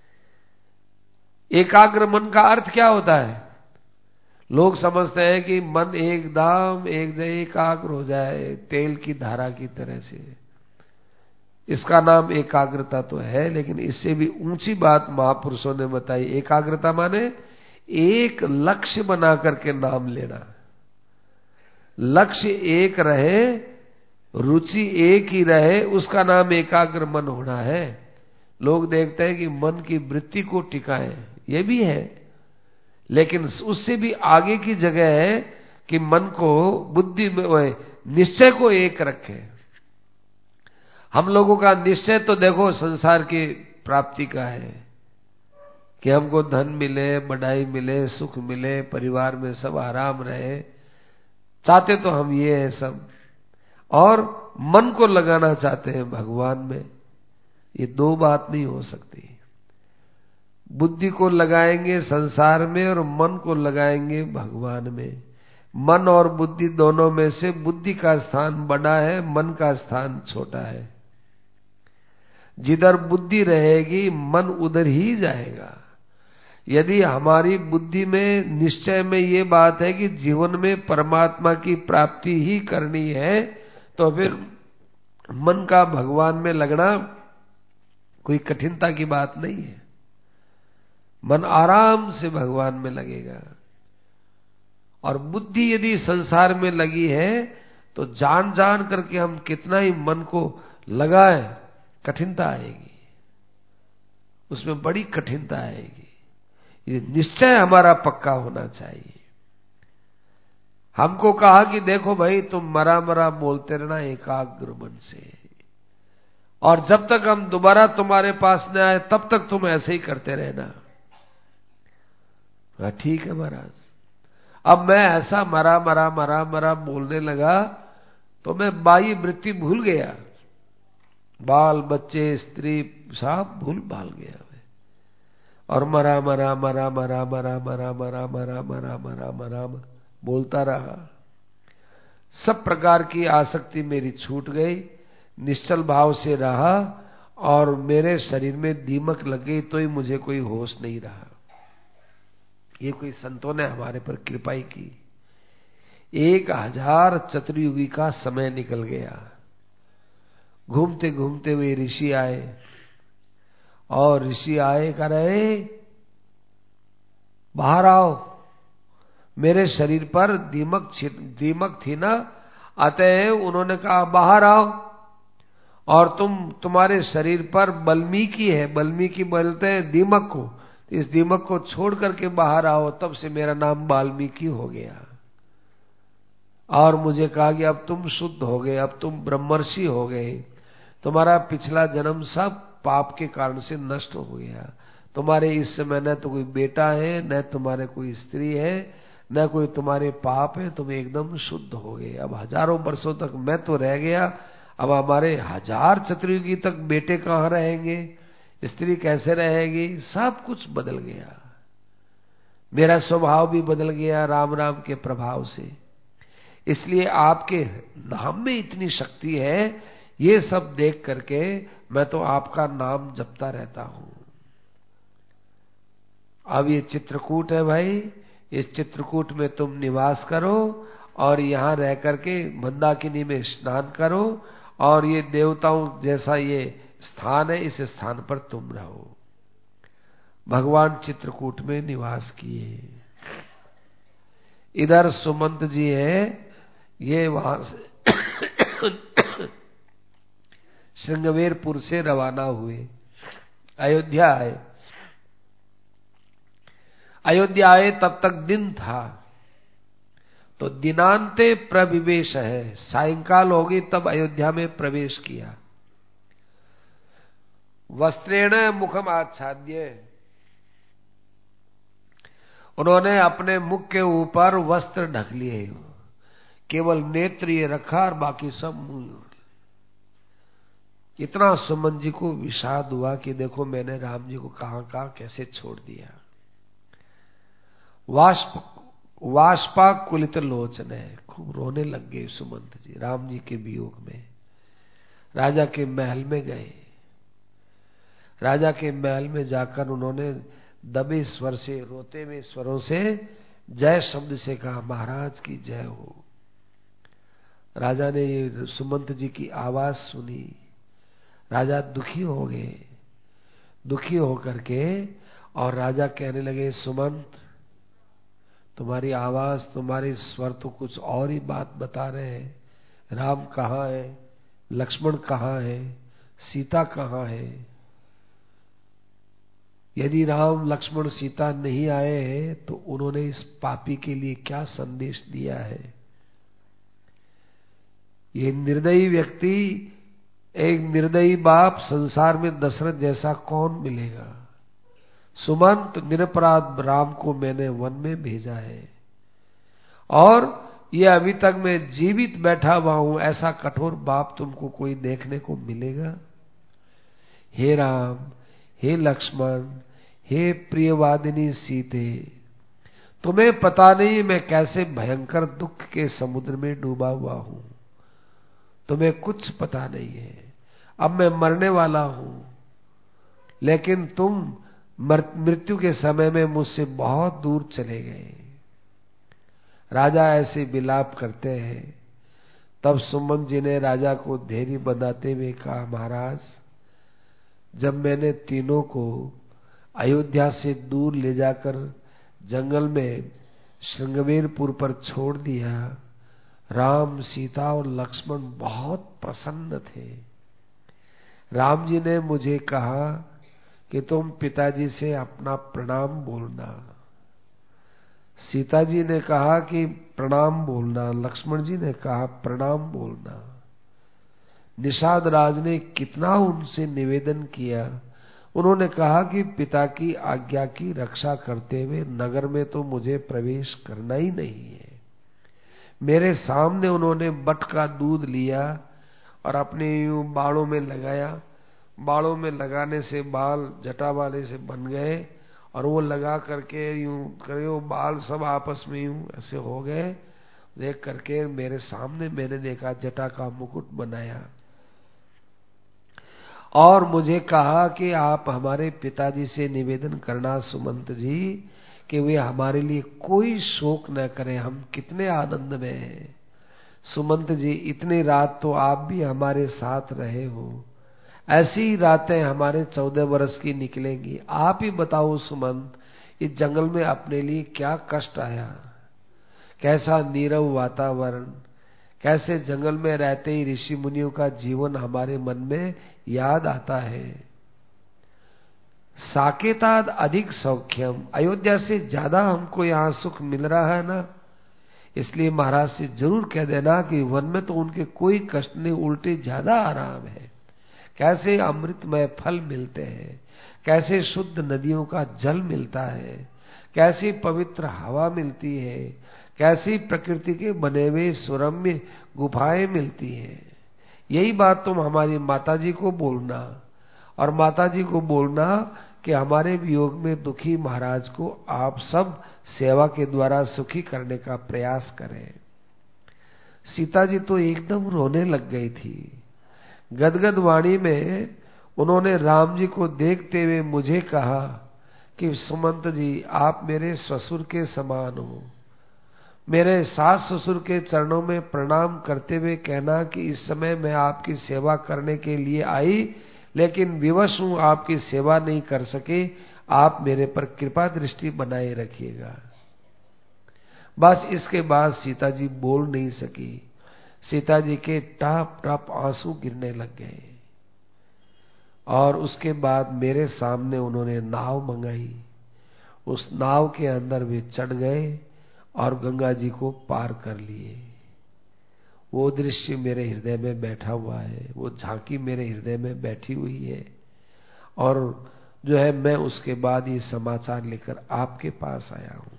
एकाग्र मन का अर्थ क्या होता है? लोग समझते हैं कि मन एकदम एक जगह एकाग्र हो जाए, तेल की धारा की तरह से। इसका नाम एकाग्रता तो है, लेकिन इससे भी ऊंची बात महापुरुषों ने बताई। एकाग्रता माने एक लक्ष्य बना करके नाम लेना। लक्ष्य एक रहे, रुचि एक ही रहे, उसका नाम एकाग्र मन होना है। लोग देखते हैं कि मन की वृत्ति को टिकाएं, ये भी है, लेकिन उससे भी आगे की जगह है कि मन को, बुद्धि में, निश्चय को एक रखे। हम लोगों का निश्चय तो देखो संसार की प्राप्ति का है कि हमको धन मिले, बढ़ाई मिले, सुख मिले, परिवार में सब आराम रहे, चाहते तो हम ये है सब। और मन को लगाना चाहते हैं भगवान में। ये दो बात नहीं हो सकती। बुद्धि को लगाएंगे संसार में और मन को लगाएंगे भगवान में। मन और बुद्धि दोनों में से बुद्धि का स्थान बड़ा है, मन का स्थान छोटा है। जिधर बुद्धि रहेगी मन उधर ही जाएगा। यदि हमारी बुद्धि में, निश्चय में ये बात है कि जीवन में परमात्मा की प्राप्ति ही करनी है, तो फिर मन का भगवान में लगना कोई कठिनता की बात नहीं है। मन आराम से भगवान में लगेगा। और बुद्धि यदि संसार में लगी है तो जान जान करके हम कितना ही मन को लगाएं, कठिनता आएगी, उसमें बड़ी कठिनता आएगी। ये निश्चय हमारा पक्का होना चाहिए। हमको कहा कि देखो भाई तुम मरा मरा बोलते रहना एकाग्र मन से, और जब तक हम दोबारा तुम्हारे पास न आए तब तक तुम ऐसे ही करते रहना। ठीक है महाराज। अब मैं ऐसा मरा मरा मरा मरा बोलने लगा तो मैं बाह्य वृत्ति भूल गया, बाल बच्चे स्त्री सब भूल भाल गया मैं, और मरा मरा मरा मरा मरा मरा मरा मरा मरा मरा मरा बोलता रहा। सब प्रकार की आसक्ति मेरी छूट गई, निश्चल भाव से रहा, और मेरे शरीर में दीमक लग गई तो ही मुझे कोई होश नहीं रहा। ये कोई संतों ने हमारे पर कृपा ही की। 1000 चतुर्युगी का समय निकल गया। घूमते घूमते हुए ऋषि आए, और ऋषि आए कह रहे बाहर आओ, मेरे शरीर पर दीमक थी ना, अतः उन्होंने कहा बाहर आओ, और तुम्हारे शरीर पर बल्मीकी है, बल्मीकी बोलते हैं दीमक को, इस दीमक को छोड़ करके बाहर आओ। तब से मेरा नाम वाल्मीकि हो गया। और मुझे कहा कि अब तुम शुद्ध हो गए, अब तुम ब्रह्मर्षि हो गए, तुम्हारा पिछला जन्म सब पाप के कारण से नष्ट हो गया। तुम्हारे इस समय न तो कोई बेटा है, न तुम्हारे कोई स्त्री है, न कोई तुम्हारे पाप है, तुम एकदम शुद्ध हो गए। अब हजारों वर्षों तक मैं तो रह गया, अब हमारे 1000 चतुर्युगी तक बेटे कहाँ रहेंगे, स्त्री कैसे रहेगी, सब कुछ बदल गया। मेरा स्वभाव भी बदल गया राम राम के प्रभाव से। इसलिए आपके नाम में इतनी शक्ति है, ये सब देख करके मैं तो आपका नाम जपता रहता हूं। अब ये चित्रकूट है भाई, इस चित्रकूट में तुम निवास करो और यहां रह करके मंदाकिनी में स्नान करो, और ये देवताओं जैसा ये स्थान है, इस स्थान पर तुम रहो। भगवान चित्रकूट में निवास किए। इधर सुमंत जी है, ये वहां से श्रृंगवेरपुर से रवाना हुए, अयोध्या आए। अयोध्या आए तब तक दिन था, तो दिनांते प्रविवेश है, सायंकाल हो गई तब अयोध्या में प्रवेश किया। वस्त्रेण मुखम आच्छाद्य, उन्होंने अपने मुख के ऊपर वस्त्र ढक लिए, केवल नेत्र ये रखा और बाकी सब मुंह। इतना सुमन जी को विषाद हुआ कि देखो मैंने राम जी को कहां कहां कैसे छोड़ दिया। वाष्पा कुलित लोचन है, खूब रोने लग गए सुमंत जी राम जी के वियोग में। राजा के महल में गए, राजा के महल में जाकर उन्होंने दबे स्वर से, रोते हुए स्वरों से जय शब्द से कहा, महाराज की जय हो। राजा ने ये सुमंत जी की आवाज सुनी, राजा दुखी हो गए। दुखी होकर के और राजा कहने लगे, सुमंत तुम्हारी आवाज, तुम्हारे स्वर तो कुछ और ही बात बता रहे हैं। राम कहाँ है, लक्ष्मण कहाँ है, सीता कहाँ है? यदि राम लक्ष्मण सीता नहीं आए हैं तो उन्होंने इस पापी के लिए क्या संदेश दिया है? ये निर्दयी व्यक्ति, एक निर्दयी बाप संसार में दशरथ जैसा कौन मिलेगा? सुमंत, निरपराध राम को मैंने वन में भेजा है और ये अभी तक मैं जीवित बैठा हुआ हूं, ऐसा कठोर बाप तुमको कोई देखने को मिलेगा? हे राम, हे लक्ष्मण, हे प्रियवादिनी सीते, तुम्हें पता नहीं मैं कैसे भयंकर दुख के समुद्र में डूबा हुआ हूं। तुम्हें कुछ पता नहीं है। अब मैं मरने वाला हूं, लेकिन तुम मृत्यु के समय में मुझसे बहुत दूर चले गए। राजा ऐसे विलाप करते हैं। तब सुमंत जी ने राजा को धैर्य बंधाते हुए कहा, महाराज, जब मैंने तीनों को अयोध्या से दूर ले जाकर जंगल में श्रृंगवेरपुर पर छोड़ दिया, राम, सीता और लक्ष्मण बहुत प्रसन्न थे। राम जी ने मुझे कहा कि तुम पिताजी से अपना प्रणाम बोलना। सीता जी ने कहा कि प्रणाम बोलना, लक्ष्मण जी ने कहा प्रणाम बोलना। निषाद राज ने कितना उनसे निवेदन किया। उन्होंने कहा कि पिता की आज्ञा की रक्षा करते हुए नगर में तो मुझे प्रवेश करना ही नहीं है। मेरे सामने उन्होंने बट का दूध लिया और अपने यूं बालों में लगाया। बालों में लगाने से बाल जटा वाले से बन गए और वो लगा करके यूं करे, वो बाल सब आपस में यूं ऐसे हो गए। देख करके मेरे सामने मैंने देखा जटा का मुकुट बनाया और मुझे कहा कि आप हमारे पिताजी से निवेदन करना सुमंत जी कि वे हमारे लिए कोई शोक न करें, हम कितने आनंद में हैं। सुमंत जी, इतनी रात तो आप भी हमारे साथ रहे हो, ऐसी रातें हमारे 14 वर्ष की निकलेंगी। आप ही बताओ सुमंत, इस जंगल में अपने लिए क्या कष्ट आया, कैसा नीरव वातावरण, कैसे जंगल में रहते ही ऋषि मुनियों का जीवन हमारे मन में याद आता है। साकेताद अधिक सौख्यम, अयोध्या से ज्यादा हमको यहाँ सुख मिल रहा है ना। इसलिए महाराज से जरूर कह देना कि वन में तो उनके कोई कष्ट नहीं, उल्टे ज्यादा आराम है। कैसे अमृतमय फल मिलते हैं, कैसे शुद्ध नदियों का जल मिलता है, कैसी पवित्र हवा मिलती है, कैसी प्रकृति के बने हुए सुरम्य गुफाएं मिलती हैं। यही बात तुम हमारी माताजी को बोलना, और माताजी को बोलना कि हमारे वियोग में दुखी महाराज को आप सब सेवा के द्वारा सुखी करने का प्रयास करें। सीता जी तो एकदम रोने लग गई थी। गदगद वाणी में उन्होंने राम जी को देखते हुए मुझे कहा कि सुमंत जी, आप मेरे ससुर के समान हो। मेरे सास ससुर के चरणों में प्रणाम करते हुए कहना कि इस समय मैं आपकी सेवा करने के लिए आई, लेकिन विवश हूं, आपकी सेवा नहीं कर सके। आप मेरे पर कृपा दृष्टि बनाए रखिएगा। बस इसके बाद सीता जी बोल नहीं सकी। सीता जी के टप टप आंसू गिरने लग गए, और उसके बाद मेरे सामने उन्होंने नाव मंगाई। उस नाव के अंदर वे चढ़ गए और गंगा जी को पार कर लिए। वो दृश्य मेरे हृदय में बैठा हुआ है, वो झांकी मेरे हृदय में बैठी हुई है। और जो है, मैं उसके बाद ये समाचार लेकर आपके पास आया हूं।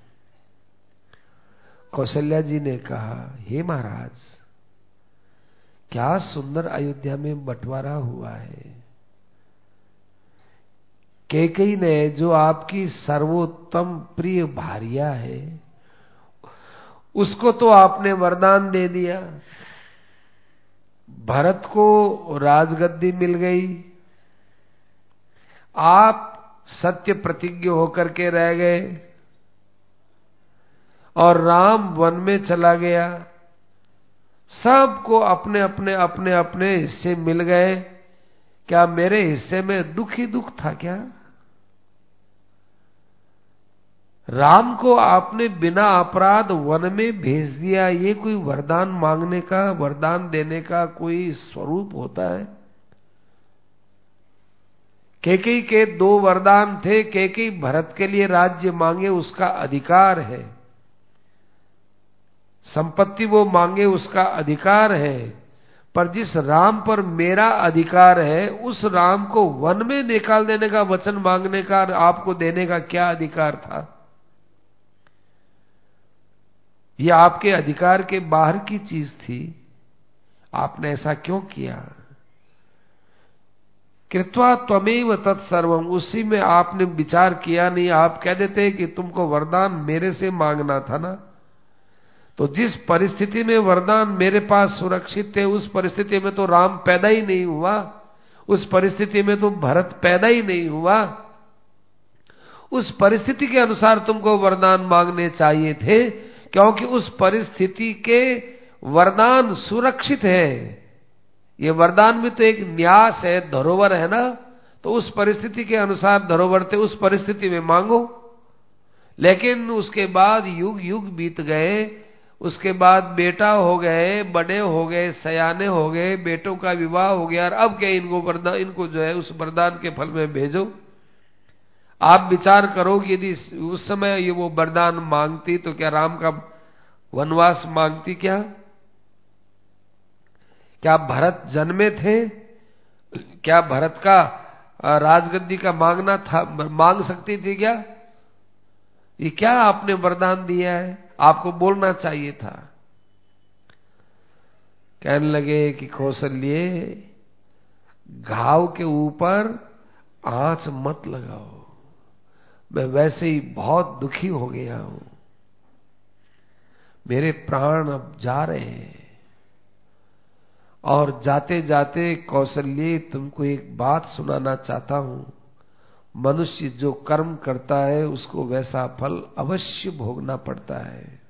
कौशल्या जी ने कहा, हे महाराज, क्या सुंदर अयोध्या में बंटवारा हुआ है। कैकेयी ने, जो आपकी सर्वोत्तम प्रिय भार्या है, उसको तो आपने वरदान दे दिया। भरत को राजगद्दी मिल गई, आप सत्य प्रतिज्ञ होकर के रह गए, और राम वन में चला गया। सबको अपने अपने अपने अपने हिस्से मिल गए। क्या मेरे हिस्से में दुख ही दुख था क्या? राम को आपने बिना अपराध वन में भेज दिया। ये कोई वरदान मांगने का, वरदान देने का कोई स्वरूप होता है? कैकेयी के 2 वरदान थे। कैकेयी भरत के लिए राज्य मांगे, उसका अधिकार है। संपत्ति वो मांगे, उसका अधिकार है। पर जिस राम पर मेरा अधिकार है, उस राम को वन में निकाल देने का वचन मांगने का, आपको देने का क्या अधिकार था? यह आपके अधिकार के बाहर की चीज थी। आपने ऐसा क्यों किया? कृत्वा त्वमेव तत्सर्वम, उसी में आपने विचार किया नहीं। आप कह देते कि तुमको वरदान मेरे से मांगना था ना। तो जिस परिस्थिति में वरदान मेरे पास सुरक्षित थे, उस परिस्थिति में तो राम पैदा ही नहीं हुआ, उस परिस्थिति में तो भरत पैदा ही नहीं हुआ। उस परिस्थिति के अनुसार तुमको वरदान मांगने चाहिए थे, क्योंकि उस परिस्थिति के वरदान सुरक्षित है। ये वरदान में तो एक न्यास है, धरोहर है ना। तो उस परिस्थिति के अनुसार धरोहर थे, उस परिस्थिति में मांगो। लेकिन उसके बाद युग युग बीत गए, उसके बाद बेटा हो गए, बड़े हो गए, सयाने हो गए, बेटों का विवाह हो गया, और अब क्या इनको वरदान, इनको जो है उस वरदान के फल में भेजो। आप विचार करो कि यदि उस समय ये वो वरदान मांगती तो क्या राम का वनवास मांगती? क्या भरत जन्मे थे? क्या भरत का राजगद्दी का मांगना था, मांग सकती थी क्या? ये क्या आपने वरदान दिया है? आपको बोलना चाहिए था। कहने लगे कि कौशल्ये, घाव के ऊपर आंच मत लगाओ, मैं वैसे ही बहुत दुखी हो गया हूं। मेरे प्राण अब जा रहे हैं। और जाते जाते कौशल्ये, तुमको एक बात सुनाना चाहता हूं। मनुष्य जो कर्म करता है, उसको वैसा फल अवश्य भोगना पड़ता है।